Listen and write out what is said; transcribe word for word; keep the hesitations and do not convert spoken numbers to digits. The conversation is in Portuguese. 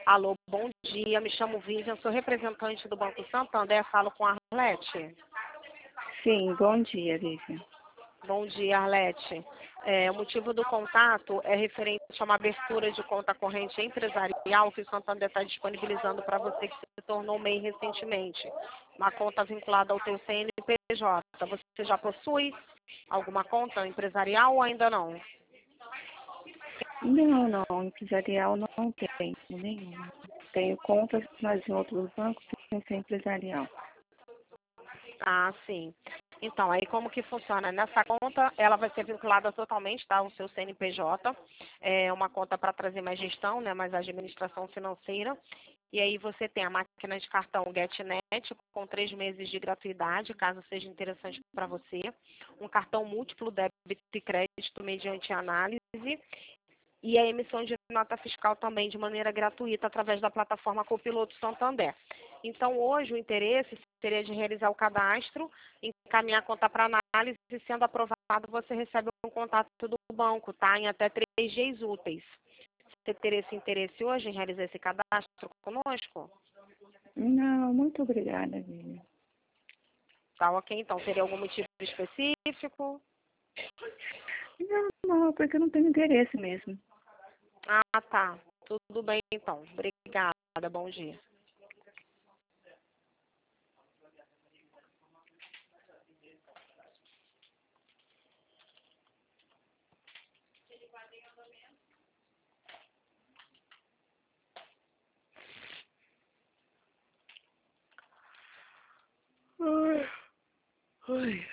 Alô, bom dia, me chamo Vivian, sou representante do Banco Santander, falo com a Arlete. Sim, bom dia, Vivian. Bom dia, Arlete. É, o motivo do contato é referente a uma abertura de conta corrente empresarial que o Santander está disponibilizando para você que se tornou M E I recentemente. Uma conta vinculada ao teu C N P J. Você já possui alguma conta empresarial ou ainda não? Não, não, empresarial não tenho nenhuma. Tenho contas, mas em outros bancos sem ser empresarial. Ah, sim. Então, aí como que funciona? Nessa conta, ela vai ser vinculada totalmente tá, ao seu C N P J. É uma conta para trazer mais gestão, né, mais administração financeira. E aí você tem a máquina de cartão GetNet com três meses de gratuidade, caso seja interessante para você. Um cartão múltiplo débito e crédito mediante análise. E a emissão de nota fiscal também de maneira gratuita através da plataforma Copiloto Santander. Então, hoje, o interesse seria de realizar o cadastro, encaminhar a conta para análise e, sendo aprovado, você recebe um contato do banco, tá? Em até três dias úteis. Você teria esse interesse hoje em realizar esse cadastro conosco? Não, muito obrigada, Vivian. Tá ok, então. Teria algum motivo específico? Não, não, porque eu não tenho interesse mesmo. Ah, tá. Tudo bem, então. Obrigada. Bom dia. Ai, ai.